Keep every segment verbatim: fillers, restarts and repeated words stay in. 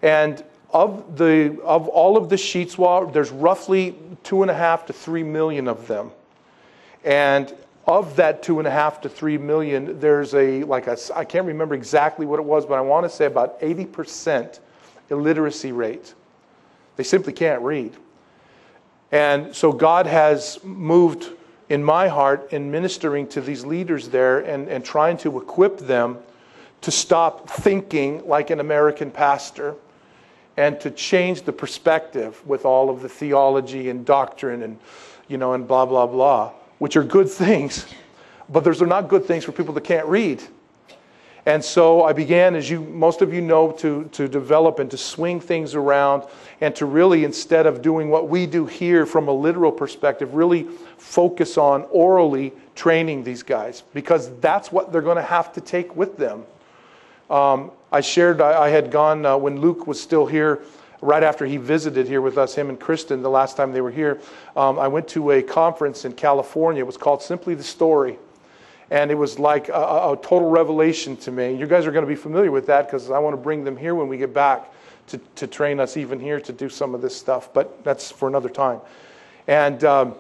And of the of all of the sheets, well, there's roughly two and a half to three million of them. And of that two and a half to three million, there's a like a I can't remember exactly what it was, but I want to say about eighty percent illiteracy rate. They simply can't read. And so God has moved in my heart in ministering to these leaders there and, and trying to equip them to stop thinking like an American pastor and to change the perspective with all of the theology and doctrine and, you know, and blah, blah, blah, which are good things. But those are not good things for people that can't read. And so I began, as you most of you know, to, to develop and to swing things around and to really, instead of doing what we do here from a literal perspective, really focus on orally training these guys, because that's what they're going to have to take with them. Um, I shared, I, I had gone uh, when Luke was still here, right after he visited here with us, him and Kristen, the last time they were here. Um, I went to a conference in California. It was called Simply the Story. And it was like a, a total revelation to me. You guys are going to be familiar with that because I want to bring them here when we get back to, to train us even here to do some of this stuff. But that's for another time. And um,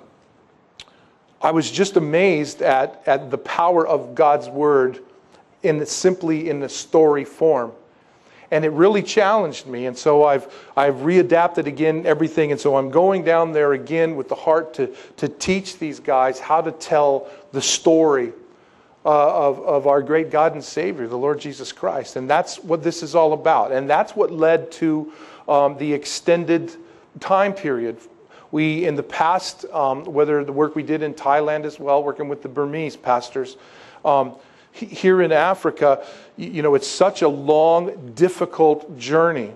I was just amazed at, at the power of God's Word in the, simply in the story form. And it really challenged me. And so I've I've readapted again everything. And so I'm going down there again with the heart to, to teach these guys how to tell the story Uh, of, of our great God and Savior, the Lord Jesus Christ. And that's what this is all about. And that's what led to um, the extended time period. We, in the past, um, whether the work we did in Thailand as well, working with the Burmese pastors, um, here in Africa, you know, it's such a long, difficult journey.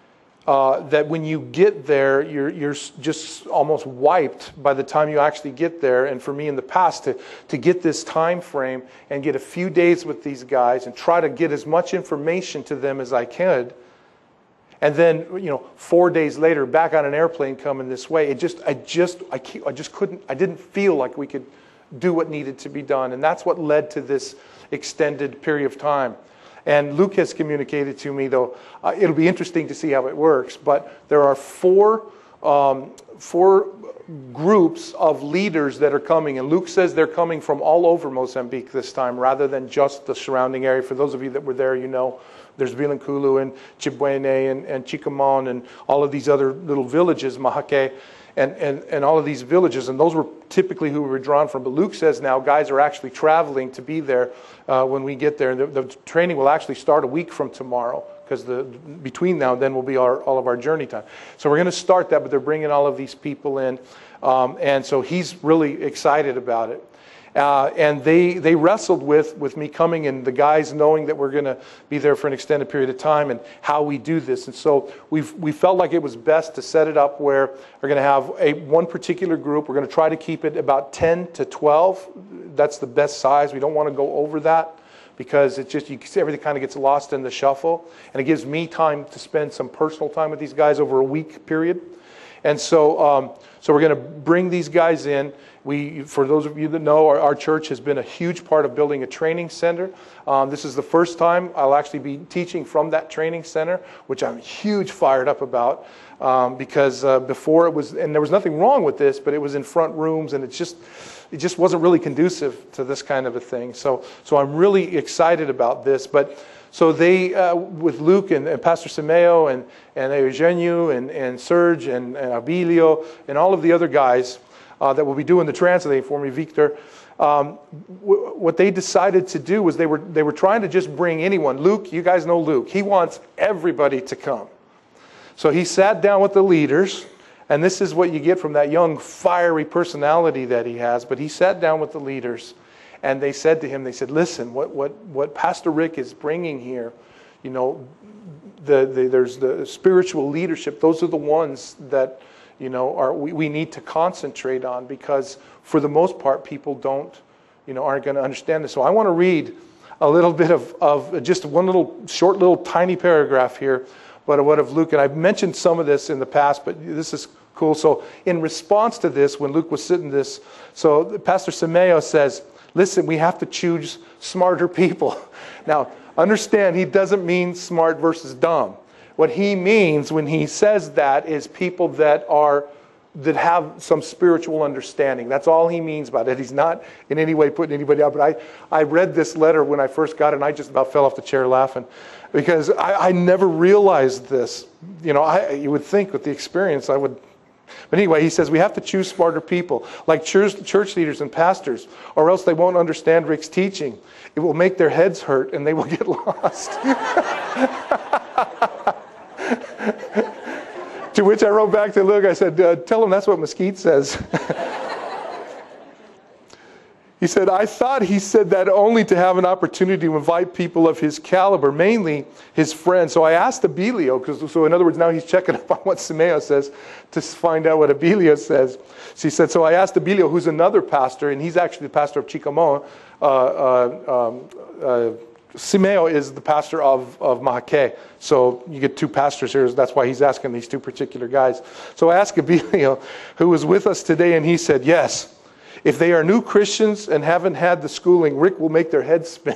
Uh, that when you get there, you're you're just almost wiped by the time you actually get there. And for me in the past, to, to get this time frame and get a few days with these guys and try to get as much information to them as I could, and then you know four days later back on an airplane coming this way, it just I just I keep, I just couldn't I didn't feel like we could do what needed to be done, and that's what led to this extended period of time. And Luke has communicated to me, though, uh, it'll be interesting to see how it works, but there are four, um, four groups of leaders that are coming. And Luke says they're coming from all over Mozambique this time, rather than just the surrounding area. For those of you that were there, you know, there's Vilankulu and Chibwene and, and Chicamon and all of these other little villages, Mahake, and, and, and all of these villages. And those were typically who we were drawn from. But Luke says now guys are actually traveling to be there uh, when we get there. And the, the training will actually start a week from tomorrow, because the between now and then will be our, all of our journey time. So we're going to start that, but they're bringing all of these people in. Um, and so he's really excited about it. Uh, and they they wrestled with, with me coming and the guys knowing that we're going to be there for an extended period of time and how we do this. And so we've, we felt like it was best to set it up where we're going to have a one particular group. We're going to try to keep it about ten to twelve. That's the best size. We don't want to go over that, because it just you see everything kind of gets lost in the shuffle. And it gives me time to spend some personal time with these guys over a week period. And so um, so we're going to bring these guys in. We, for those of you that know, our, our church has been a huge part of building a training center. Um, this is the first time I'll actually be teaching from that training center, which I'm huge fired up about, um, because uh, before it was, and there was nothing wrong with this, but it was in front rooms, and it just it just wasn't really conducive to this kind of a thing. So so I'm really excited about this. But so they, uh, with Luke and, and Pastor Simeo and and Eugenio and and Serge and, and Abilio and all of the other guys Uh, that will be doing the translating for me, Victor. Um, w- what they decided to do was they were they were trying to just bring anyone. Luke, you guys know Luke. He wants everybody to come. So he sat down with the leaders, and this is what you get from that young, fiery personality that he has. But he sat down with the leaders, and they said to him, they said, listen, what what what Pastor Rick is bringing here, you know, the, the there's the spiritual leadership. Those are the ones that, you know, are, we, we need to concentrate on, because for the most part, people don't, you know, aren't going to understand this. So I want to read a little bit of, of just one little short, little tiny paragraph here, but what of Luke. And I've mentioned some of this in the past, but this is cool. So in response to this, when Luke was sitting this, so Pastor Simeo says, listen, we have to choose smarter people. Now, understand, he doesn't mean smart versus dumb. What he means when he says that is people that are that have some spiritual understanding. That's all he means by that. He's not in any way putting anybody out. But I, I read this letter when I first got it, and I just about fell off the chair laughing because I, I never realized this. You know, I, you would think with the experience I would. But anyway, he says we have to choose smarter people, like church, church leaders and pastors, or else they won't understand Rick's teaching. It will make their heads hurt, and they will get lost. To which I wrote back to Luke, I said, uh, tell him that's what Mesquite says. He said, I thought he said that only to have an opportunity to invite people of his caliber, mainly his friends. So I asked Abilio, because so in other words, now he's checking up on what Simeo says to find out what Abilio says. So he said, so I asked Abilio, who's another pastor, and he's actually the pastor of Chicamon. Uh, uh, um, uh, Simeo is the pastor of, of Mahake. So you get two pastors here. That's why he's asking these two particular guys. So I asked Abilio, who was with us today, and he said, yes, if they are new Christians and haven't had the schooling, Rick will make their heads spin.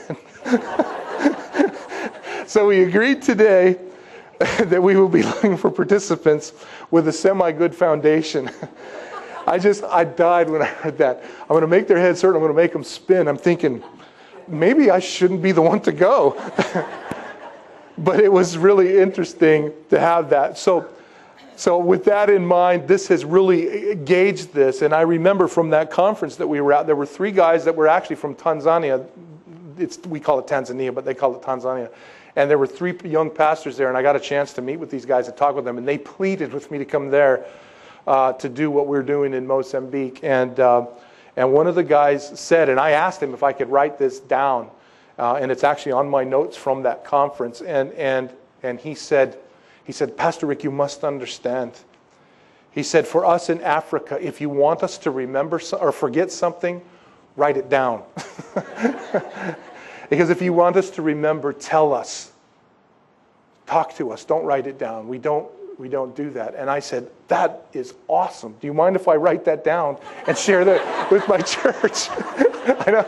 So we agreed today that we will be looking for participants with a semi-good foundation. I just, I died when I heard that. I'm going to make their heads hurt. I'm going to make them spin. I'm thinking, maybe I shouldn't be the one to go. But it was really interesting to have that. So, so with that in mind, this has really gauged this. And I remember from that conference that we were at, there were three guys that were actually from Tanzania. It's, we call it Tanzania, but they call it Tanzania. And there were three young pastors there, and I got a chance to meet with these guys and talk with them. And they pleaded with me to come there uh, to do what we're doing in Mozambique. And uh, And one of the guys said, and I asked him if I could write this down, uh, and it's actually on my notes from that conference. And and and he said, he said, Pastor Rick, you must understand. He said, for us in Africa, if you want us to remember so, or forget something, write it down. Because if you want us to remember, tell us. Talk to us. Don't write it down. We don't. We don't do that. And I said, that is awesome. Do you mind if I write that down and share that with my church? I know.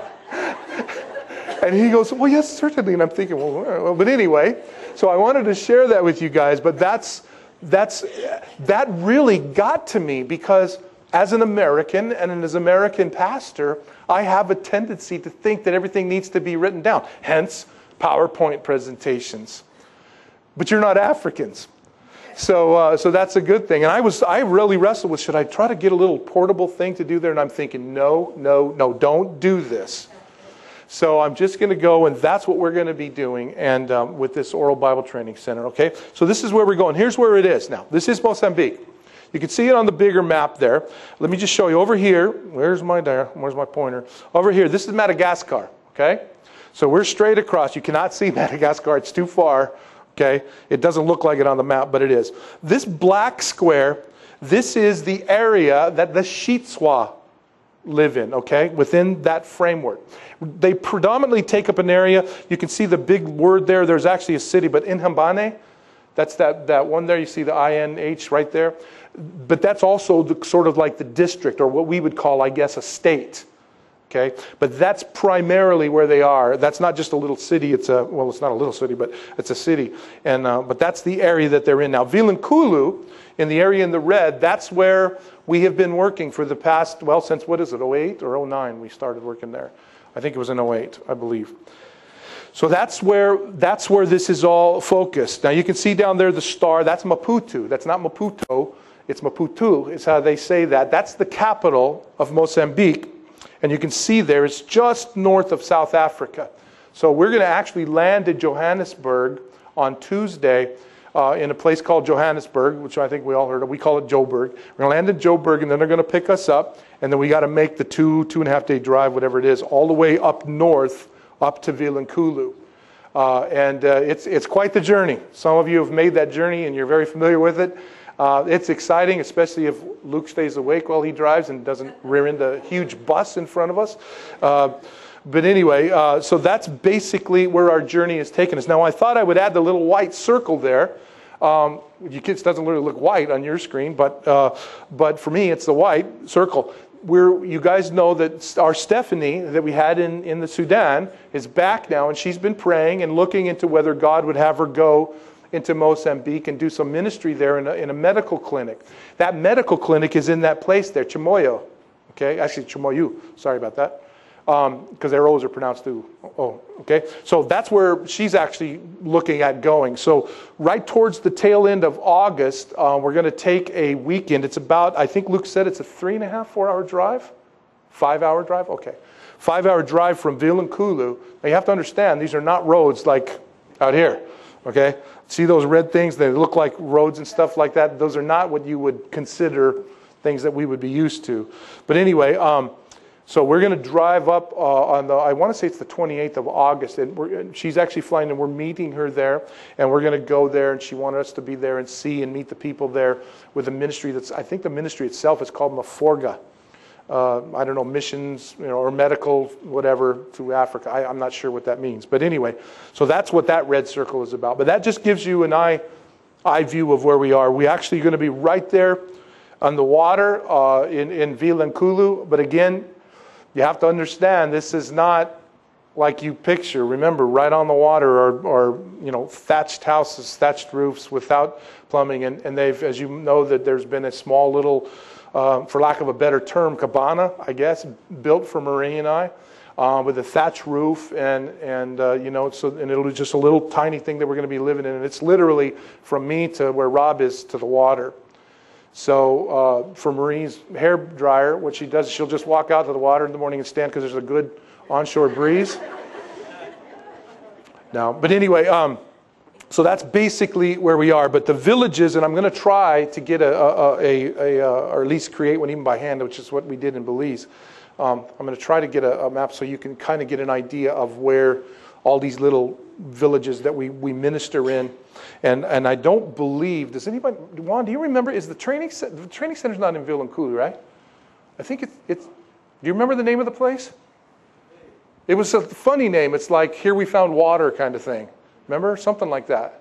And he goes, well, yes, certainly. And I'm thinking, well, well, but anyway, so I wanted to share that with you guys. But that's, that's, that really got to me because as an American and as an American pastor, I have a tendency to think that everything needs to be written down. Hence, PowerPoint presentations. But you're not Africans. So uh, so that's a good thing. And I was I really wrestled with, should I try to get a little portable thing to do there? And I'm thinking, no, no, no, don't do this. So I'm just going to go, and that's what we're going to be doing and um, with this Oral Bible Training Center, okay? So this is where we're going. Here's where it is now. This is Mozambique. You can see it on the bigger map there. Let me just show you. Over here, where's my, where's my pointer? Over here, this is Madagascar, okay? So we're straight across. You cannot see Madagascar. It's too far. Okay, it doesn't look like it on the map, but it is. This black square, this is the area that the Shitswa live in, okay, within that framework. They predominantly take up an area. You can see the big word there. There's actually a city, but Inhambane, that's that, that one there. You see the I N H right there. But that's also the, sort of like the district, or what we would call, I guess, a state. Okay, but that's primarily where they are. That's not just a little city. It's a well, it's not a little city, but it's a city. And uh, but that's the area that they're in now. Vilankulu, in the area in the red, that's where we have been working for the past, well, since what is it, oh eight or oh nine? We started working there. I think it was in oh eight, I believe. So that's where that's where this is all focused. Now you can see down there the star. That's Maputo. That's not Maputo. It's Maputo. It's how they say that. That's the capital of Mozambique. And you can see there, it's just north of South Africa. So we're going to actually land in Johannesburg on Tuesday uh, in a place called Johannesburg, which I think we all heard of. We call it Joburg. We're going to land in Joburg, and then they're going to pick us up. And then we got to make the two, two and a half day drive, whatever it is, all the way up north, up to Vilankulu. Uh, and uh, it's, it's quite the journey. Some of you have made that journey, and you're very familiar with it. Uh, it's exciting, especially if Luke stays awake while he drives and doesn't rear into a huge bus in front of us. Uh, but anyway, uh, so that's basically where our journey has taken us. Now, I thought I would add the little white circle there. Um, you kids doesn't really look white on your screen, but uh, but for me, it's the white circle. We're, you guys know that our Stephanie that we had in, in the Sudan is back now, and she's been praying and looking into whether God would have her go into Mozambique and do some ministry there in a, in a medical clinic. That medical clinic is in that place there, Chimoio. Okay, actually Chimoyu. Sorry about that. Because um, their O's are pronounced through O. Okay, so that's where she's actually looking at going. So right towards the tail end of August, uh, we're going to take a weekend. It's about, I think Luke said it's a three and a half, four hour drive, five hour drive. Okay, five hour drive from Vilankulu. Now you have to understand these are not roads like out here. Okay, see those red things? They look like roads and stuff like that. Those are not what you would consider things that we would be used to. But anyway. Um, So we're going to drive up uh, on the, I want to say it's the twenty-eighth of August, and we're, she's actually flying, and we're meeting her there, and we're going to go there, and she wanted us to be there and see and meet the people there with a ministry that's, I think the ministry itself is called Maforga. Uh, I don't know, missions, you know, or medical, whatever, to Africa. I, I'm not sure what that means. But anyway, so that's what that red circle is about. But that just gives you an eye, eye view of where we are. We're actually going to be right there on the water uh, in, in Vilankulu, but again, you have to understand, this is not like you picture. Remember, right on the water are, are you know, thatched houses, thatched roofs without plumbing. And, and they've, as you know, that there's been a small little, uh, for lack of a better term, cabana, I guess, built for Marie and I, uh, with a thatch roof. And, and uh, you know, so, and it'll be just a little tiny thing that we're going to be living in. And it's literally from me to where Rob is to the water. So uh, for Marie's hair dryer, what she does is she'll just walk out to the water in the morning and stand because there's a good onshore breeze. Now, but anyway, um, so that's basically where we are. But the villages, and I'm going to try to get a, a, a, a, a, or at least create one even by hand, which is what we did in Belize. Um, I'm going to try to get a, a map so you can kind of get an idea of where all these little villages that we, we minister in. And and I don't believe, does anybody, Juan, do you remember, is the training center, the training center's not in Vilankulu, right? I think it's, it's, do you remember the name of the place? It was a funny name. It's like, here we found water kind of thing. Remember? Something like that.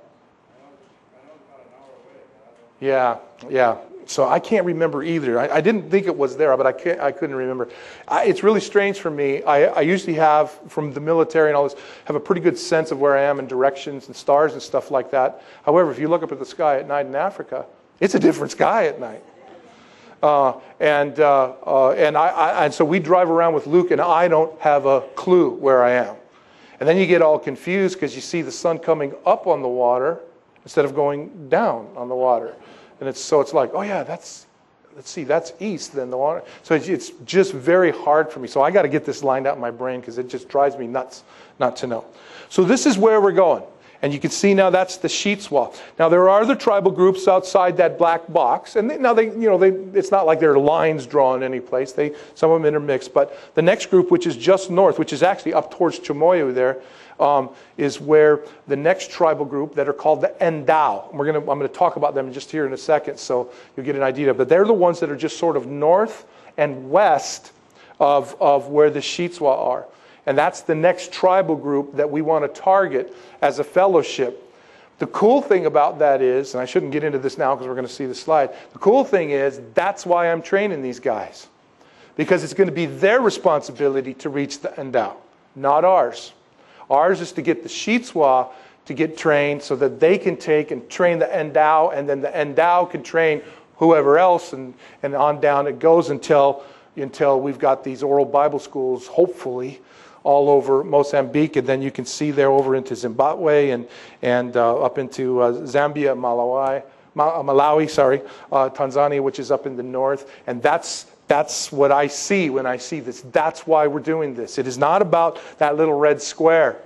Yeah, yeah. So I can't remember either. I, I didn't think it was there, but I can't, I couldn't remember. I, it's really strange for me. I, I usually have, from the military and all this, have a pretty good sense of where I am and directions and stars and stuff like that. However, if you look up at the sky at night in Africa, it's a different sky at night. Uh, and uh, uh, and I, I and so we drive around with Luke, and I don't have a clue where I am. And then you get all confused because you see the sun coming up on the water instead of going down on the water. And it's so it's like, oh yeah, that's, let's see, that's east, then the water. So it's, it's just very hard for me. So I got to get this lined out in my brain because it just drives me nuts not to know. So this is where we're going. And you can see now that's the Shitswa. Now there are other tribal groups outside that black box. And they, now they, you know, they, it's not like there are lines drawn any place. They, some of them intermix. But the next group, which is just north, which is actually up towards Chimoio there, Um, is where the next tribal group that are called the Endau. We're gonna, I'm going to talk about them just here in a second, so you'll get an idea. But they're the ones that are just sort of north and west of, of where the Shitswa are. And that's the next tribal group that we want to target as a fellowship. The cool thing about that is, and I shouldn't get into this now because we're going to see the slide. The cool thing is, that's why I'm training these guys. Because it's going to be their responsibility to reach the Endau, not ours. Ours is to get the Shitswa to get trained so that they can take and train the Endau, and then the Endau can train whoever else, and, and on down it goes until, until we've got these oral Bible schools, hopefully, all over Mozambique, and then you can see there over into Zimbabwe and, and uh, up into uh, Zambia, Malawi, Malawi, sorry, uh, Tanzania, which is up in the north, and that's That's what I see when I see this. That's why we're doing this. It is not about that little red square.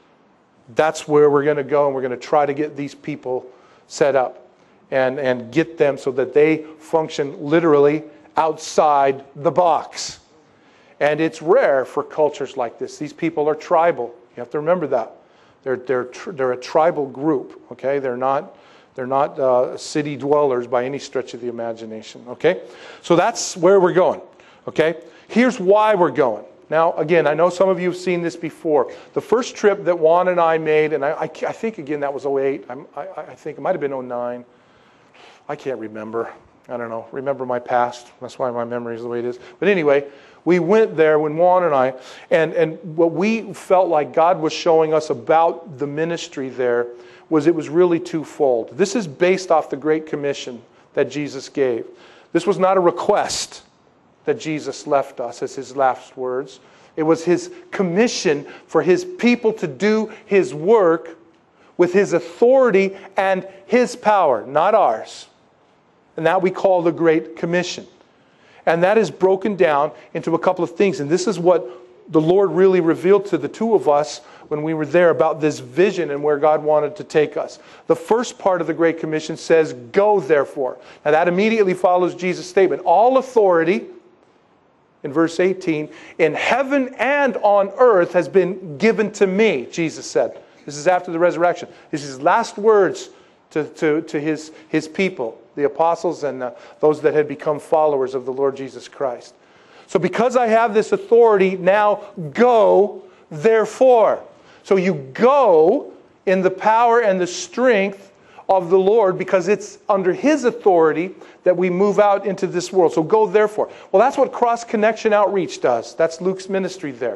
That's where we're going to go, and we're going to try to get these people set up and, and get them so that they function literally outside the box. And it's rare for cultures like this. These people are tribal. You have to remember that. They're, they're, they're a tribal group, okay? They're not... They're not uh, city dwellers by any stretch of the imagination, okay? So that's where we're going, okay? Here's why we're going. Now, again, I know some of you have seen this before. The first trip that Juan and I made, and I, I, I think, again, that was oh eight. I'm, I, I think it might have been oh nine. I can't remember. I don't know, remember my past. That's why my memory is the way it is. But anyway, we went there when Juan and I, and, and what we felt like God was showing us about the ministry there was it was really twofold. This is based off the Great Commission that Jesus gave. This was not a request that Jesus left us as his last words. It was his commission for his people to do his work with his authority and his power, not ours. And that we call the Great Commission. And that is broken down into a couple of things. And this is what the Lord really revealed to the two of us when we were there about this vision and where God wanted to take us. The first part of the Great Commission says, go therefore. Now that immediately follows Jesus' statement. All authority, in verse eighteen, in heaven and on earth has been given to me, Jesus said. This is after the resurrection. This is his last words to, to, to his, his people, the apostles and uh, those that had become followers of the Lord Jesus Christ. So because I have this authority, now go, therefore. So you go in the power and the strength of the Lord because it's under his authority that we move out into this world. So go, therefore. Well, that's what Cross Connection Outreach does. That's Luke's ministry there.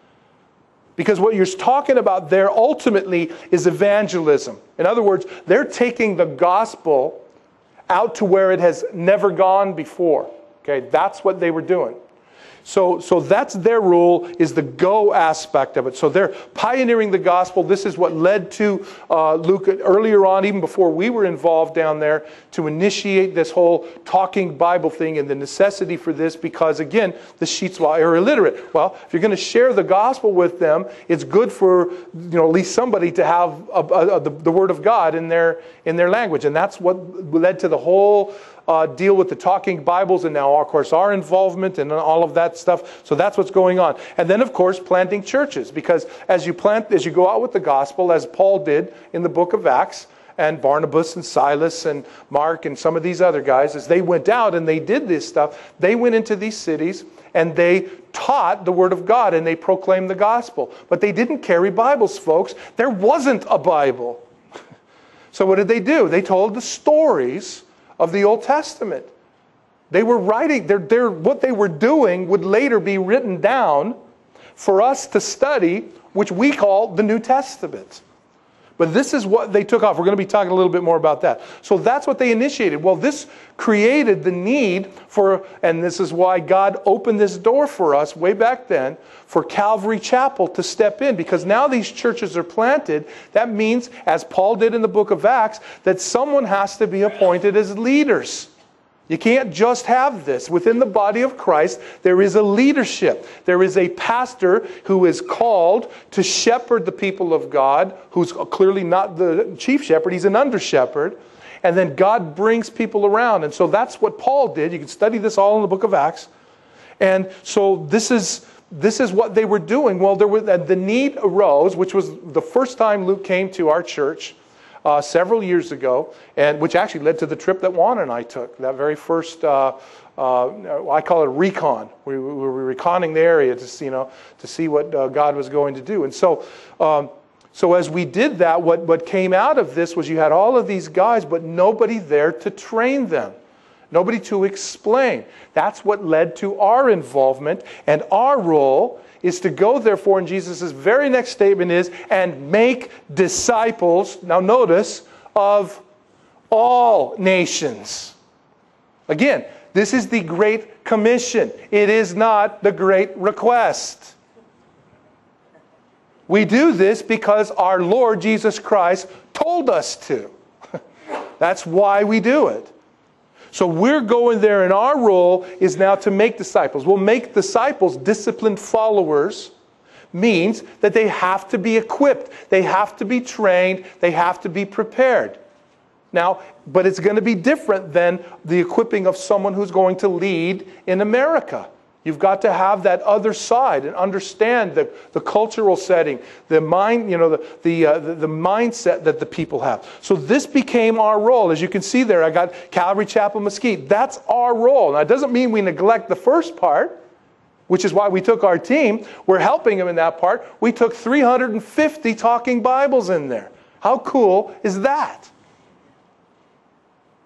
Because what you're talking about there ultimately is evangelism. In other words, they're taking the gospel out to where it has never gone before. Okay, that's what they were doing. So, so that's their rule, is the go aspect of it. So they're pioneering the gospel. This is what led to uh, Luke earlier on, even before we were involved down there, to initiate this whole talking Bible thing and the necessity for this because, again, the Shitswa are illiterate. Well, if you're going to share the gospel with them, it's good for, you know, at least somebody to have a, a, a, the, the Word of God in their, in their language. And that's what led to the whole Uh, deal with the talking Bibles, and now, of course, our involvement and all of that stuff. So that's what's going on. And then, of course, planting churches, because as you plant, as you go out with the gospel, as Paul did in the book of Acts, and Barnabas and Silas and Mark and some of these other guys, as they went out and they did this stuff, they went into these cities and they taught the Word of God and they proclaimed the gospel. But they didn't carry Bibles, folks. There wasn't a Bible. So what did they do? They told the stories of the Old Testament. They were writing, they're, they're, what they were doing would later be written down for us to study, which we call the New Testament. But this is what they took off. We're going to be talking a little bit more about that. So that's what they initiated. Well, this created the need for, and this is why God opened this door for us way back then, for Calvary Chapel to step in. Because now these churches are planted. That means, as Paul did in the book of Acts, that someone has to be appointed as leaders. You can't just have this. Within the body of Christ, there is a leadership. There is a pastor who is called to shepherd the people of God, who's clearly not the chief shepherd. He's an under shepherd. And then God brings people around. And so that's what Paul did. You can study this all in the book of Acts. And so this is this is what they were doing. Well, there was, the need arose, which was the first time Luke came to our church. Uh, several years ago, and which actually led to the trip that Juan and I took. That very first, uh, uh, I call it a recon. We, we were reconning the area to see, you know, to see what uh, God was going to do. And so, um, so as we did that, what what came out of this was you had all of these guys, but nobody there to train them, nobody to explain. That's what led to our involvement, and our role is to go, therefore, and Jesus' very next statement is, and make disciples, now notice, of all nations. Again, this is the Great Commission. It is not the Great Request. We do this because our Lord Jesus Christ told us to. That's why we do it. So we're going there, and our role is now to make disciples. We'll make disciples, disciplined followers, means that they have to be equipped. They have to be trained. They have to be prepared. Now, but it's going to be different than the equipping of someone who's going to lead in America. You've got to have that other side and understand the, the cultural setting, the mind, you know, the the, uh, the the mindset that the people have. So this became our role. As you can see there, I got Calvary Chapel Mesquite. That's our role. Now, it doesn't mean we neglect the first part, which is why we took our team. We're helping them in that part. We took three hundred fifty talking Bibles in there. How cool is that?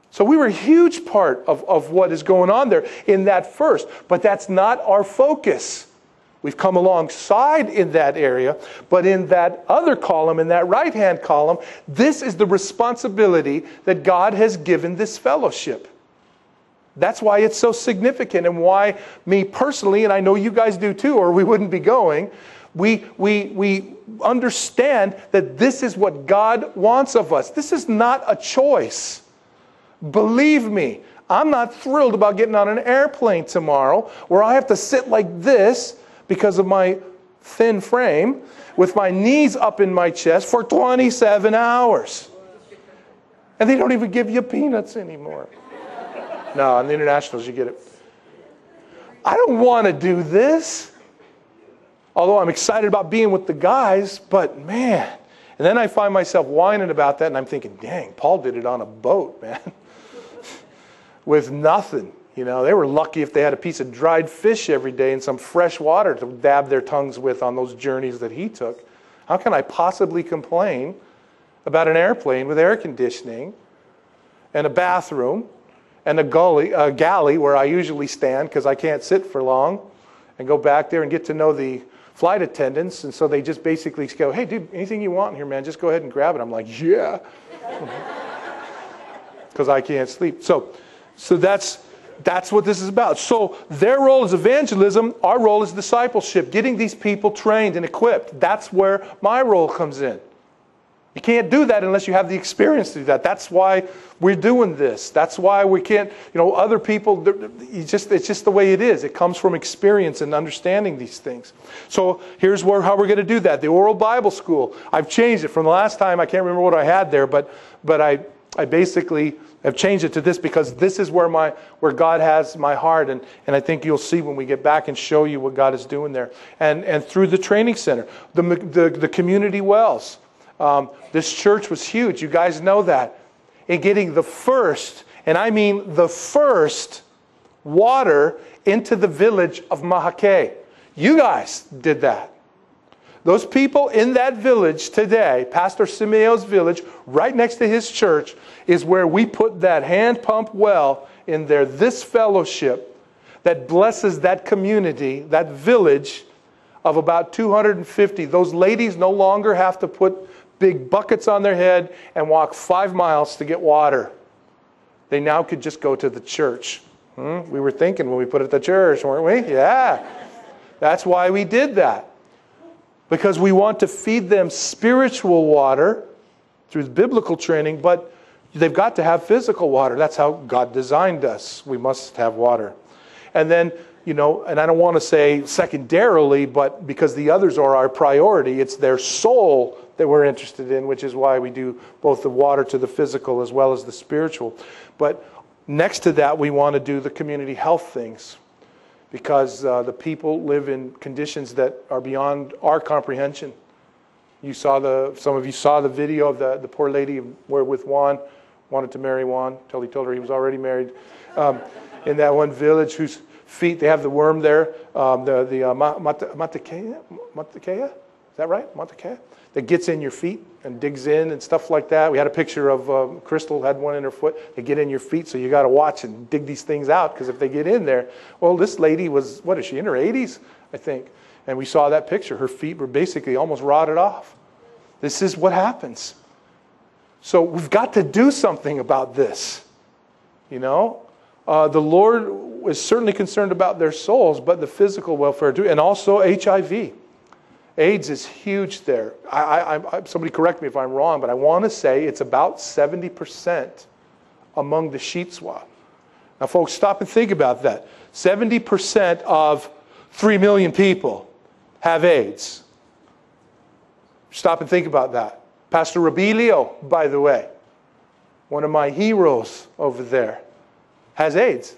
So we were a huge part of, of what is going on there in that first. But that's not our focus. We've come alongside in that area. But in that other column, in that right-hand column, this is the responsibility that God has given this fellowship. That's why it's so significant, and why me personally, and I know you guys do too, or we wouldn't be going, we, we, we understand that this is what God wants of us. This is not a choice. Believe me, I'm not thrilled about getting on an airplane tomorrow where I have to sit like this because of my thin frame with my knees up in my chest for twenty-seven hours. And they don't even give you peanuts anymore. No, on the internationals you get it. I don't want to do this. Although I'm excited about being with the guys, but man. And then I find myself whining about that, and I'm thinking, dang, Paul did it on a boat, man. With nothing. You know, they were lucky if they had a piece of dried fish every day and some fresh water to dab their tongues with on those journeys that he took. How can I possibly complain about an airplane with air conditioning and a bathroom and a gully, a galley where I usually stand because I can't sit for long, and go back there and get to know the flight attendants? And so they just basically go, hey, dude, anything you want in here, man, just go ahead and grab it. I'm like, yeah. Because I can't sleep. So, so that's, that's what this is about. So their role is evangelism. Our role is discipleship, getting these people trained and equipped. That's where my role comes in. You can't do that unless you have the experience to do that. That's why we're doing this. That's why we can't, you know, other people, you just, it's just the way it is. It comes from experience and understanding these things. So here's where, how we're going to do that. The Oral Bible School. I've changed it from the last time. I can't remember what I had there, but but I, I basically have changed it to this because this is where my where God has my heart. And, and I think you'll see when we get back and show you what God is doing there. And, and through the training center, the, the, the community wells. Um, this church was huge. You guys know that. In getting the first, and I mean the first, water into the village of Mahake. You guys did that. Those people in that village today, Pastor Simeo's village, right next to his church, is where we put that hand pump well in there. This fellowship that blesses that community, that village of about two hundred fifty. Those ladies no longer have to put big buckets on their head and walk five miles to get water. They now could just go to the church. Hmm? We were thinking when we put it at the church, weren't we? Yeah. That's why we did that. Because we want to feed them spiritual water through biblical training, but they've got to have physical water. That's how God designed us. We must have water. And then, you know, and I don't want to say secondarily, but because the others are our priority, it's their soul that we're interested in, which is why we do both the water to the physical as well as the spiritual. But next to that, we want to do the community health things, because uh, the people live in conditions that are beyond our comprehension. You saw the, some of you saw the video of the, the poor lady where with Juan, wanted to marry Juan until he told her he was already married. Um, in that one village whose feet, they have the worm there, um, the, the uh, Matakea, Matakea, is that right? Matakea? That gets in your feet and digs in and stuff like that. We had a picture of uh, Crystal had one in her foot. They get in your feet, so you got to watch and dig these things out, because if they get in there, well, this lady was, what is she, in her eighties, I think. And we saw that picture. Her feet were basically almost rotted off. This is what happens. So we've got to do something about this. You know, uh, the Lord is certainly concerned about their souls, but the physical welfare too, and also H I V. AIDS is huge there. I, I, I, somebody correct me if I'm wrong, but I want to say it's about seventy percent among the Shitswa. Now, folks, stop and think about that. seventy percent of three million people have AIDS. Stop and think about that. Pastor Robilio, by the way, one of my heroes over there, has AIDS.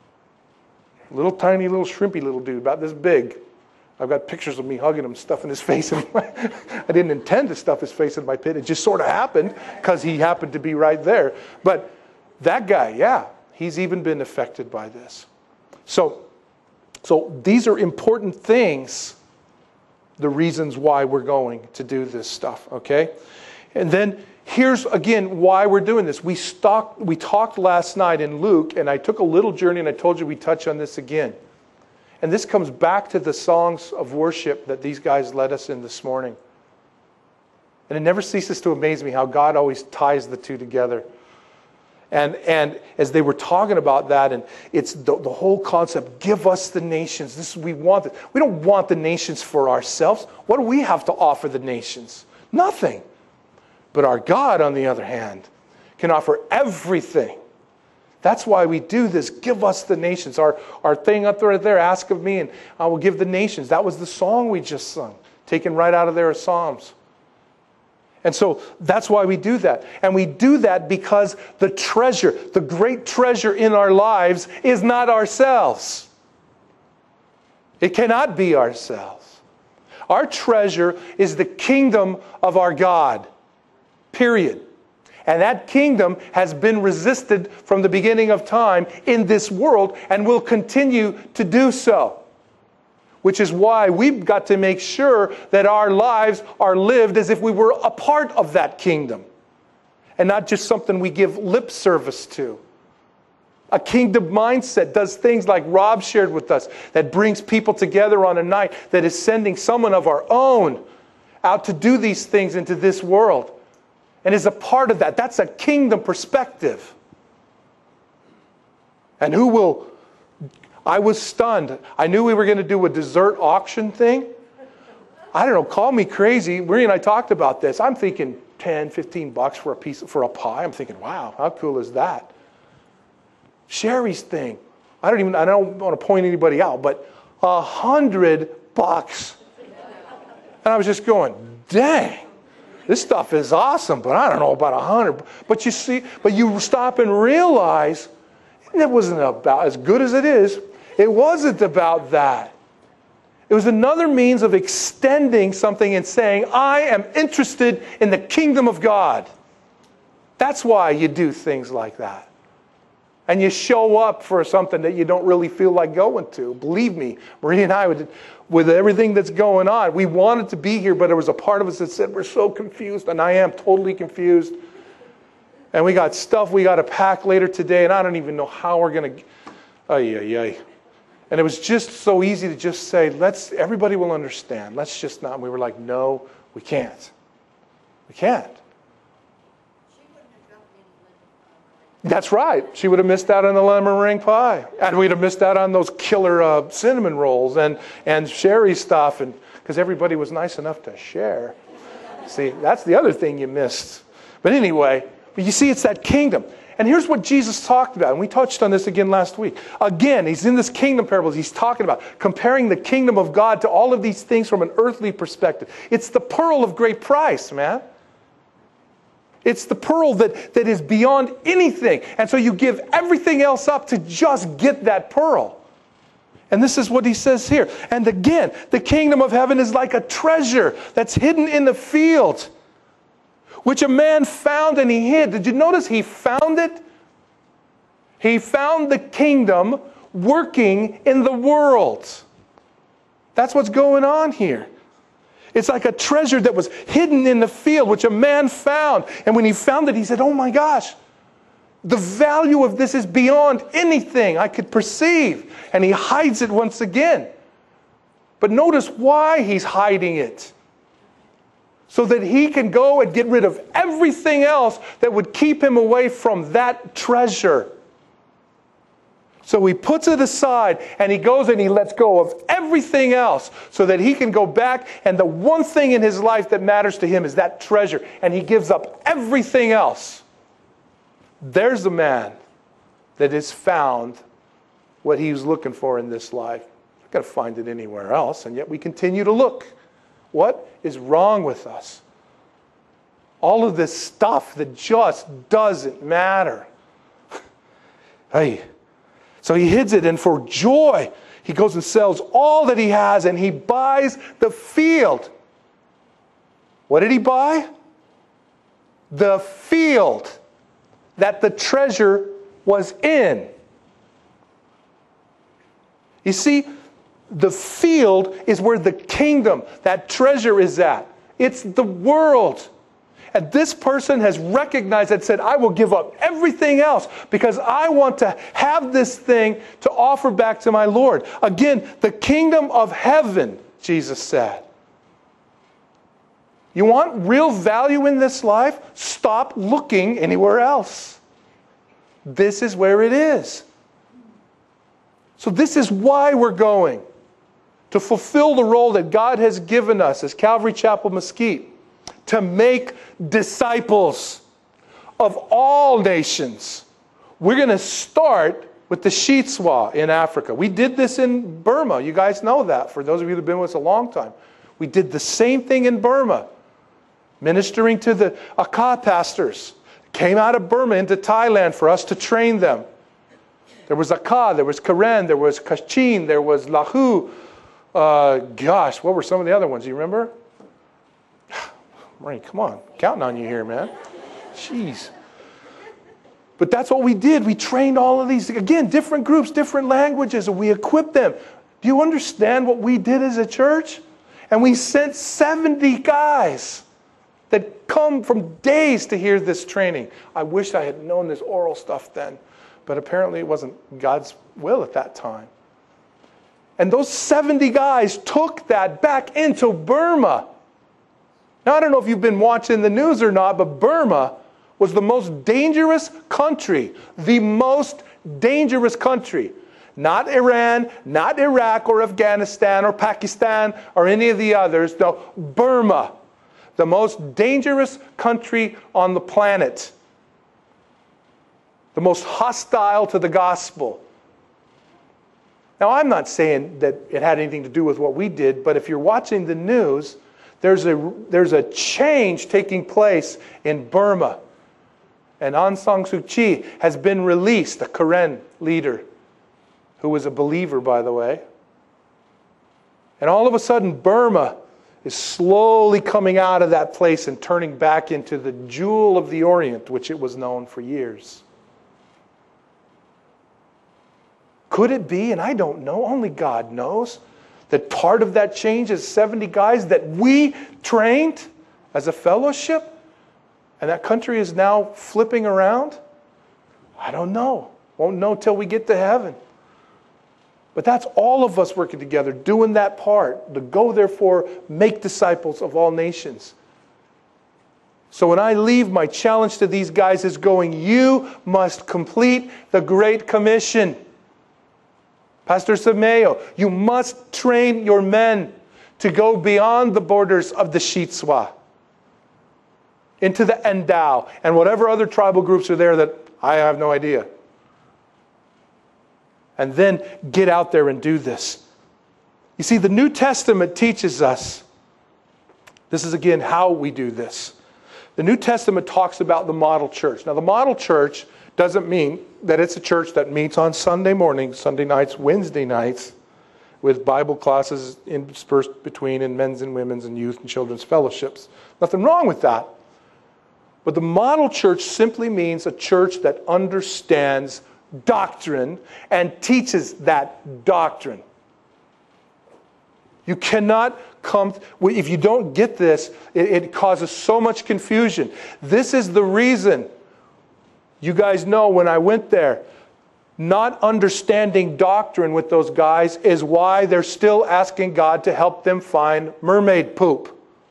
Little tiny little shrimpy little dude, about this big. I've got pictures of me hugging him, stuffing his face in my... I didn't intend to stuff his face in my pit. It just sort of happened because he happened to be right there. But that guy, yeah, he's even been affected by this. So, so these are important things, the reasons why we're going to do this stuff, okay? And then Here's, again, why we're doing this. We, stalked, we talked last night in Luke, and I took a little journey, and I told you we'd touch on this again. And this comes back to the songs of worship that these guys led us in this morning. And it never ceases to amaze me how God always ties the two together. And and as they were talking about that, and it's the, the whole concept, give us the nations. This is, we want it. We don't want the nations for ourselves. What do we have to offer the nations? Nothing. But our God, on the other hand, can offer everything. That's why we do this. Give us the nations. Our, our thing up there, right there, ask of me and I will give the nations. That was the song we just sung, taken right out of their Psalms. And so that's why we do that. And we do that because the treasure, the great treasure in our lives is not ourselves. It cannot be ourselves. Our treasure is the kingdom of our God. Period. And that kingdom has been resisted from the beginning of time in this world and will continue to do so. Which is why we've got to make sure that our lives are lived as if we were a part of that kingdom. And not just something we give lip service to. A kingdom mindset does things like Rob shared with us, that brings people together on a night, that is sending someone of our own out to do these things into this world. And is a part of that. That's a kingdom perspective. And who will... I was stunned. I knew we were going to do a dessert auction thing. I don't know, call me crazy. Marie and I talked about this. I'm thinking ten, fifteen bucks for a piece, for a pie. I'm thinking, wow, how cool is that? Sherry's thing. I don't even, I don't want to point anybody out, but a hundred bucks. And I was just going, dang, this stuff is awesome, but I don't know about a hundred. But you see, but you stop and realize it wasn't about, as good as it is, it wasn't about that. It was another means of extending something and saying, I am interested in the kingdom of God. That's why you do things like that. And you show up for something that you don't really feel like going to. Believe me, Marie and I, with, with everything that's going on, we wanted to be here, but there was a part of us that said, we're so confused, and I am totally confused. And we got stuff we got to pack later today, and I don't even know how we're going to... Ay, ay, ay. And it was just so easy to just say, let's, everybody will understand. Let's just not. And we were like, no, we can't. We can't. That's right. She would have missed out on the lemon meringue pie. And we'd have missed out on those killer uh, cinnamon rolls and, and sherry stuff. And because everybody was nice enough to share. See, that's the other thing you missed. But anyway, but you see, it's that kingdom. And here's what Jesus talked about. And we touched on this again last week. Again, he's in this kingdom parables. He's talking about comparing the kingdom of God to all of these things from an earthly perspective. It's the pearl of great price, man. It's the pearl that, that is beyond anything. And so you give everything else up to just get that pearl. And this is what he says here. And again, the kingdom of heaven is like a treasure that's hidden in the field, which a man found and he hid. Did you notice he found it? He found the kingdom working in the world. That's what's going on here. It's like a treasure that was hidden in the field, which a man found. And when he found it, he said, oh my gosh, the value of this is beyond anything I could perceive. And he hides it once again. But notice why he's hiding it. So that he can go and get rid of everything else that would keep him away from that treasure. So he puts it aside and he goes and he lets go of everything else so that he can go back, and the one thing in his life that matters to him is that treasure, and he gives up everything else. There's a man that has found what he was looking for in this life. Not going to find it anywhere else, and yet we continue to look. What is wrong with us? All of this stuff that just doesn't matter. Hey, so he hides it, and for joy, he goes and sells all that he has, and he buys the field. What did he buy? The field that the treasure was in. You see, the field is where the kingdom, that treasure is at. It's the world. And this person has recognized and said, I will give up everything else because I want to have this thing to offer back to my Lord. Again, the kingdom of heaven, Jesus said. You want real value in this life? Stop looking anywhere else. This is where it is. So this is why we're going. To fulfill the role that God has given us as Calvary Chapel Mesquite. To make disciples of all nations. We're going to start with the Shitswa in Africa. We did this in Burma. You guys know that, for those of you that have been with us a long time. We did the same thing in Burma. Ministering to the Akha pastors. Came out of Burma into Thailand for us to train them. There was Akha, there was Karen, there was Kachin, there was Lahu. Uh, gosh, what were some of the other ones? You remember? Maureen, come on. Counting on you here, man. Jeez. But that's what we did. We trained all of these. Again, different groups, different languages, and we equipped them. Do you understand what we did as a church? And we sent seventy guys that come from days to hear this training. I wish I had known this oral stuff then. But apparently it wasn't God's will at that time. And those seventy guys took that back into Burma. Now, I don't know if you've been watching the news or not, but Burma was the most dangerous country. The most dangerous country. Not Iran, not Iraq or Afghanistan or Pakistan or any of the others. No, Burma. The most dangerous country on the planet. The most hostile to the gospel. Now, I'm not saying that it had anything to do with what we did, but if you're watching the news, there's a, there's a change taking place in Burma. And Aung San Suu Kyi has been released, a Karen leader, who was a believer, by the way. And all of a sudden, Burma is slowly coming out of that place and turning back into the jewel of the Orient, which it was known for years. Could it be, and I don't know, only God knows, that part of that change is seventy guys that we trained as a fellowship, and that country is now flipping around? I don't know. Won't know till we get to heaven. But that's all of us working together, doing that part. To go, therefore, make disciples of all nations. So when I leave, my challenge to these guys is going, you must complete the Great Commission. Pastor Sameo, you must train your men to go beyond the borders of the Shitswa. Into the Endau and whatever other tribal groups are there that I have no idea. And then get out there and do this. You see, the New Testament teaches us, this is again how we do this. The New Testament talks about the model church. Now, the model church doesn't mean that it's a church that meets on Sunday mornings, Sunday nights, Wednesday nights, with Bible classes interspersed between, and men's and women's and youth and children's fellowships. Nothing wrong with that. But the model church simply means a church that understands doctrine and teaches that doctrine. You cannot come, if you don't get this, it, it causes so much confusion. This is the reason, you guys know when I went there, not understanding doctrine with those guys is why they're still asking God to help them find mermaid poop.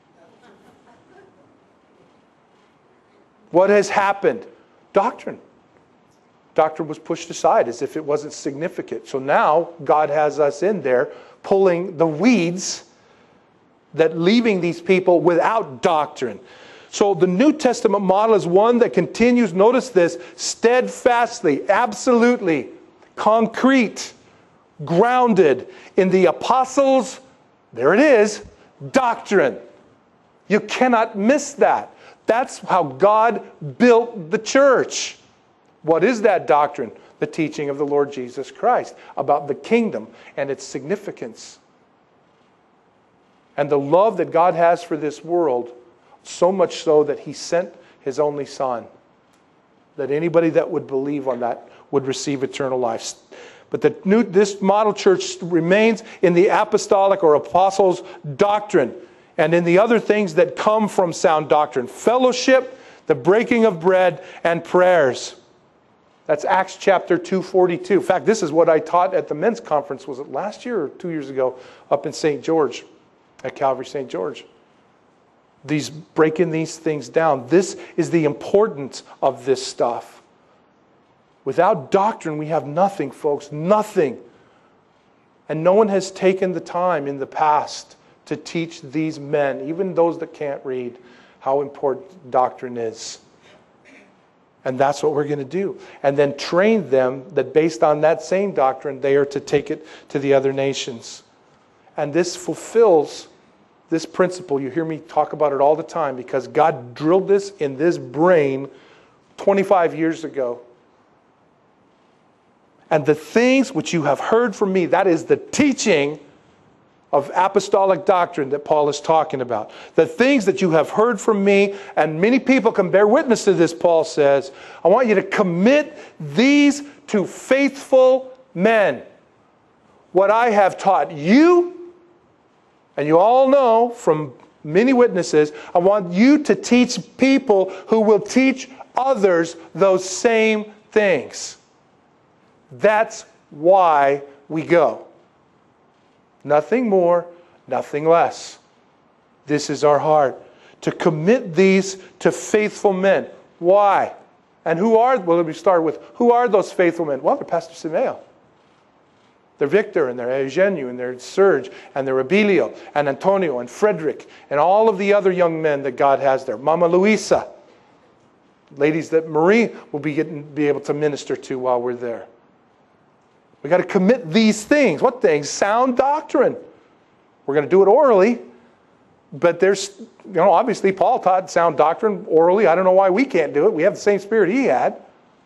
What has happened? Doctrine. Doctrine was pushed aside as if it wasn't significant. So now God has us in there pulling the weeds, that leaving these people without doctrine. So the New Testament model is one that continues, notice this, steadfastly, absolutely, concrete, grounded in the apostles', there it is, doctrine. You cannot miss that. That's how God built the church. What is that doctrine? The teaching of the Lord Jesus Christ about the kingdom and its significance. And the love that God has for this world, so much so that He sent His only Son, that anybody that would believe on that would receive eternal life. But the new, this model church remains in the apostolic or apostles' doctrine. and in the other things that come from sound doctrine. Fellowship, the breaking of bread, and prayers. That's Acts chapter two forty-two. In fact, this is what I taught at the men's conference. Was it last year or two years ago up in Saint George, at Calvary Saint George? These breaking these things down. This is the importance of this stuff. Without doctrine, we have nothing, folks. Nothing. And no one has taken the time in the past to teach these men, even those that can't read, how important doctrine is. And that's what we're going to do. And then train them that based on that same doctrine, they are to take it to the other nations. And this fulfills this principle. You hear me talk about it all the time because God drilled this in this brain twenty-five years ago. And the things which you have heard from me, that is the teaching of apostolic doctrine that Paul is talking about. The things that you have heard from me, and many people can bear witness to this, Paul says, I want you to commit these to faithful men. What I have taught you, and you all know from many witnesses, I want you to teach people who will teach others those same things. That's why we go. Nothing more, nothing less. This is our heart. To commit these to faithful men. Why? And who are, well, let me start with, who are those faithful men? Well, they're Pastor Simeo. They're Victor, and they're Eugenio, and they're Serge, and they're Abilio, and Antonio, and Frederick, and all of the other young men that God has there. Mama Luisa. Ladies that Marie will be, getting, be able to minister to while we're there. We've got to commit these things. What things? Sound doctrine. We're going to do it orally. But there's, you know, obviously Paul taught sound doctrine orally. I don't know why we can't do it. We have the same spirit he had.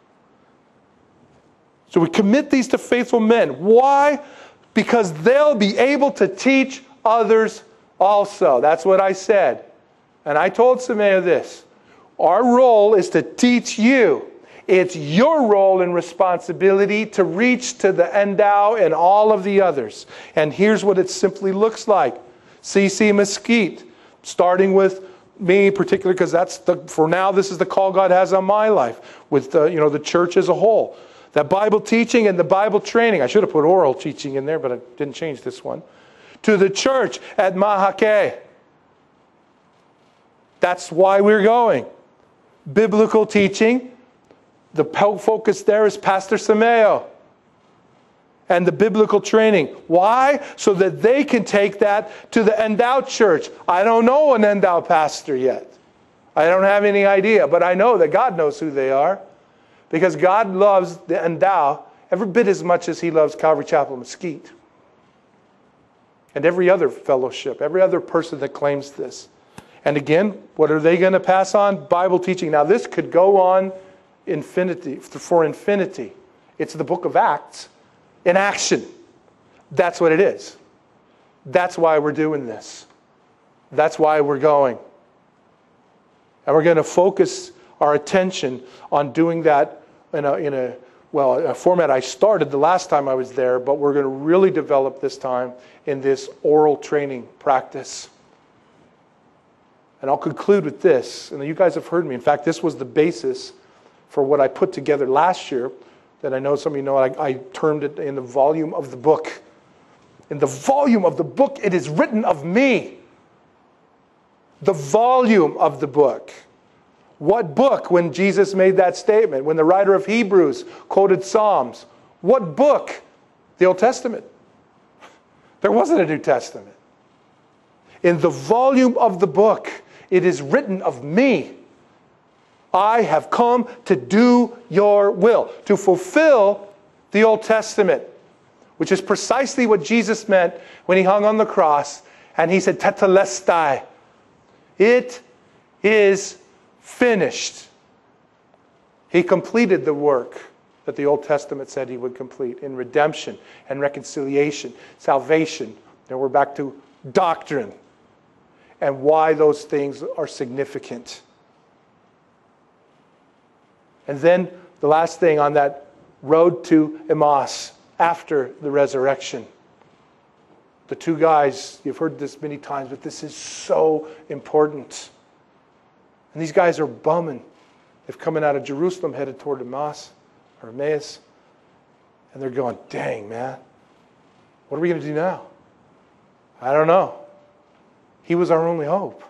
So we commit these to faithful men. Why? Because they'll be able to teach others also. That's what I said. And I told Simeo this. Our role is to teach you. It's your role and responsibility to reach to the Endau and all of the others. And here's what it simply looks like. C C Mesquite, starting with me particularly, because that's the, for now, this is the call God has on my life, with the, you know, the church as a whole. That Bible teaching and the Bible training. I should have put oral teaching in there, but I didn't change this one. To the church at Mahake. That's why we're going. Biblical teaching. The focus there is Pastor Simeo. And the biblical training. Why? So that they can take that to the Endau church. I don't know an Endau pastor yet. I don't have any idea. But I know that God knows who they are. Because God loves the Endau every bit as much as He loves Calvary Chapel Mesquite. And every other fellowship. Every other person that claims this. And again, what are they going to pass on? Bible teaching. Now this could go on infinity, for infinity. It's the book of Acts in action. That's what it is. That's why we're doing this. That's why we're going. And we're going to focus our attention on doing that in a, in a, well, a format I started the last time I was there, but we're going to really develop this time in this oral training practice. And I'll conclude with this. And you guys have heard me. In fact, this was the basis for what I put together last year, that I know some of you know, I, I termed it in the volume of the book. In the volume of the book, it is written of me. The volume of the book. What book when Jesus made that statement? When the writer of Hebrews quoted Psalms? What book? The Old Testament. There wasn't a New Testament. In the volume of the book, it is written of me. I have come to do your will, to fulfill the Old Testament, which is precisely what Jesus meant when He hung on the cross and He said, Tetelestai. It is finished. He completed the work that the Old Testament said He would complete in redemption and reconciliation, salvation. Then we're back to doctrine and why those things are significant. And then the last thing on that road to Emmaus after the resurrection. The two guys, you've heard this many times, but this is so important. And these guys are bumming. They're coming out of Jerusalem, headed toward Emmaus, or Emmaus. And they're going, dang, man. What are we going to do now? I don't know. He was our only hope.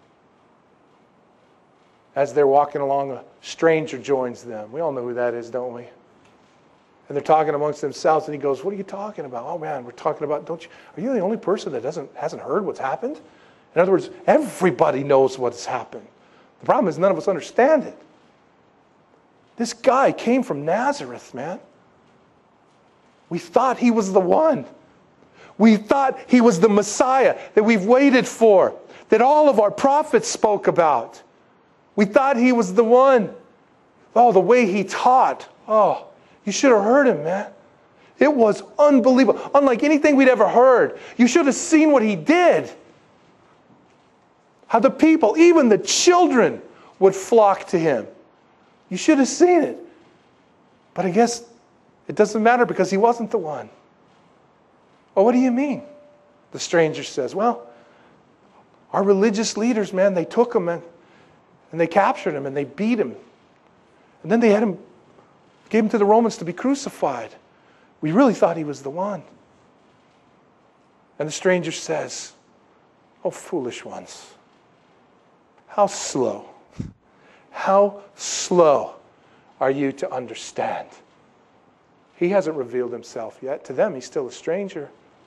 As they're walking along, a stranger joins them. We all know who that is, don't we? And they're talking amongst themselves, and he goes, what are you talking about? Oh, man, we're talking about, don't you, are you the only person that doesn't hasn't heard what's happened? In other words, everybody knows what's happened. The problem is none of us understand it. This guy came from Nazareth, man. We thought he was the one. We thought he was the Messiah that we've waited for, that all of our prophets spoke about. We thought he was the one. Oh, the way he taught. Oh, you should have heard him, man. It was unbelievable. Unlike anything we'd ever heard. You should have seen what he did. How the people, even the children, would flock to him. You should have seen it. But I guess it doesn't matter because he wasn't the one. Well, what do you mean? The stranger says, well, our religious leaders, man, they took him and, and they captured him and they beat him. And then they had him, gave him to the Romans to be crucified. We really thought he was the one. And the stranger says, oh, foolish ones. How slow, how slow are you to understand? He hasn't revealed himself yet. To them, he's still a stranger.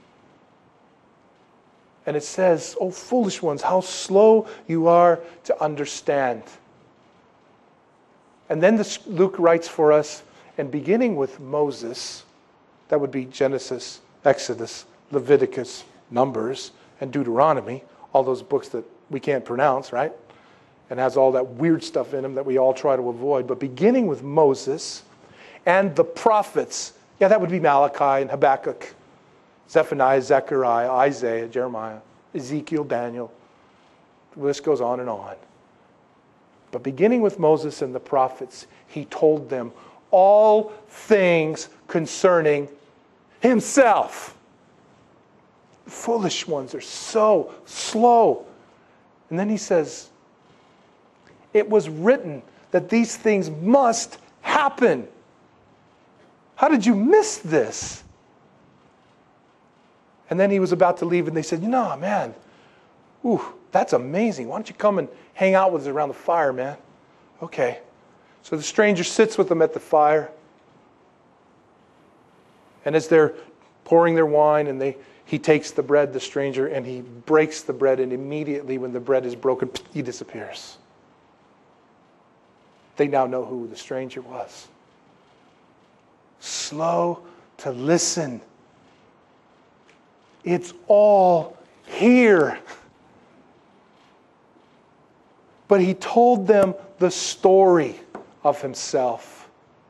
And it says, oh, foolish ones, how slow you are to understand. And then this, Luke writes for us, and beginning with Moses, that would be Genesis, Exodus, Leviticus, Numbers, and Deuteronomy, all those books that we can't pronounce, right? And has all that weird stuff in them that we all try to avoid. But beginning with Moses and the prophets, yeah, that would be Malachi and Habakkuk, Zephaniah, Zechariah, Isaiah, Jeremiah, Ezekiel, Daniel. The list goes on and on. But beginning with Moses and the prophets, he told them all things concerning himself. The foolish ones are so slow. And then he says, it was written that these things must happen. How did you miss this? And then he was about to leave, and they said, no, man, ooh, that's amazing. Why don't you come and hang out with us around the fire, man? Okay. So the stranger sits with them at the fire. And as they're pouring their wine, and they he takes the bread, the stranger, and he breaks the bread, and immediately when the bread is broken, he disappears. They now know who the stranger was. Slow to listen. It's all here. But he told them the story of himself.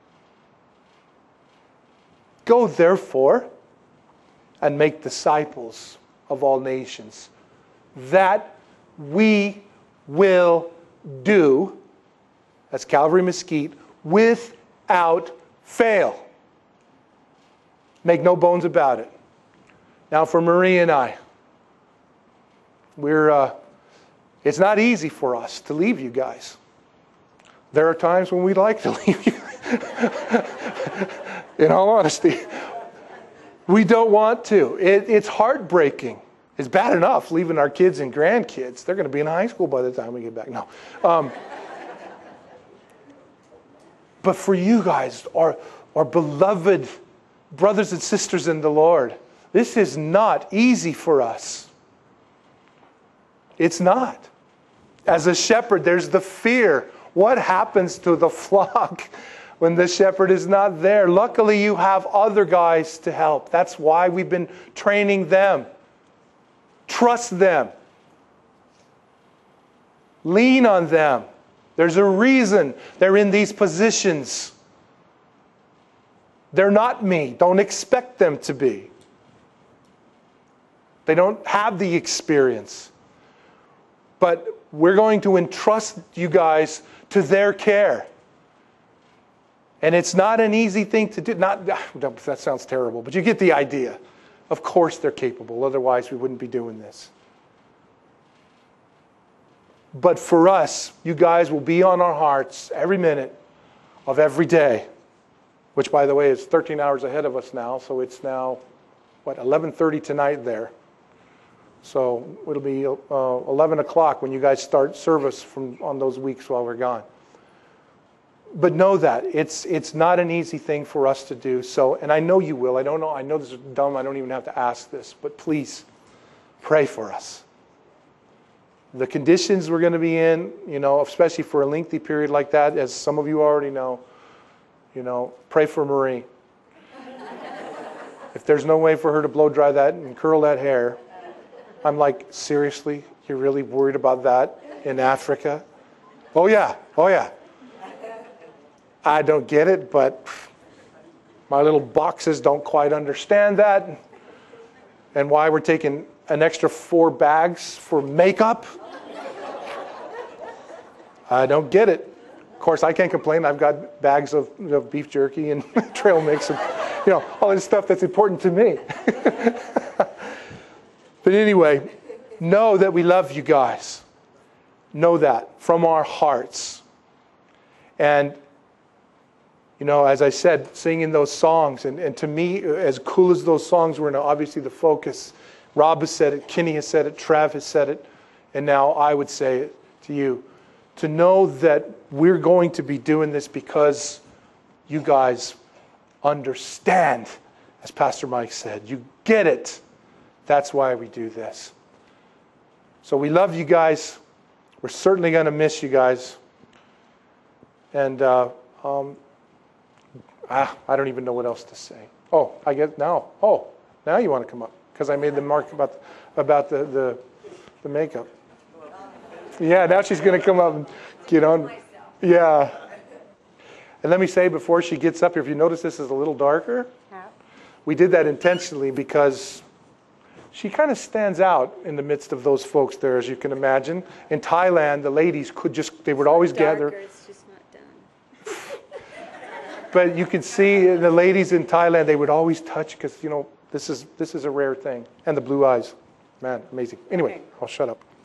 Go therefore and make disciples of all nations. That we will do, as Calvary Mesquite, without fail. Make no bones about it. Now for Marie and I, we're, uh, it's not easy for us to leave you guys. There are times when we'd like to leave you. In all honesty, we don't want to. It, it's heartbreaking. It's bad enough leaving our kids and grandkids. They're going to be in high school by the time we get back. No. Um, but for you guys, our, our beloved brothers and sisters in the Lord, this is not easy for us. It's not. As a shepherd, there's the fear. What happens to the flock when the shepherd is not there? Luckily, you have other guys to help. That's why we've been training them. Trust them. Lean on them. There's a reason they're in these positions. They're not me. Don't expect them to be. They don't have the experience. But we're going to entrust you guys to their care. And it's not an easy thing to do. Not, that sounds terrible, but you get the idea. Of course they're capable, otherwise we wouldn't be doing this. But for us, you guys will be on our hearts every minute of every day, which, by the way, is thirteen hours ahead of us now. So it's now, what, eleven thirty tonight there. So it'll be uh, eleven o'clock when you guys start service from on those weeks while we're gone. But know that it's it's not an easy thing for us to do. So, and I know you will. I don't know. I know this is dumb. I don't even have to ask this. But please, pray for us. The conditions we're going to be in, you know, especially for a lengthy period like that, as some of you already know, you know, pray for Marie. If there's no way for her to blow dry that and curl that hair, I'm like, seriously? You're really worried about that in Africa? Oh, yeah. Oh, yeah. I don't get it, but my little boxes don't quite understand that. And why we're taking an extra four bags for makeup? I don't get it. Of course, I can't complain. I've got bags of, of beef jerky and trail mix and, you know, all this stuff that's important to me. But anyway, know that we love you guys. Know that from our hearts. And, you know, as I said, singing those songs, and, and to me, as cool as those songs were, now obviously the focus, Rob has said it, Kenny has said it, Trav has said it, and now I would say it to you. To know that we're going to be doing this because you guys understand, as Pastor Mike said. You get it. That's why we do this. So we love you guys. We're certainly going to miss you guys. And uh, um, ah, I don't even know what else to say. Oh, I get now. Oh, now you want to come up because I made the mark about about the the, the makeup. Yeah, now she's going to come up and get on. Yeah. And let me say before she gets up here, if you notice this is a little darker, we did that intentionally because she kind of stands out in the midst of those folks there, as you can imagine. In Thailand, the ladies could just, they would always gather. It's just not done. But you can see the ladies in Thailand, they would always touch because, you know, this is this is a rare thing. And the blue eyes. Man, amazing. Anyway, I'll shut up.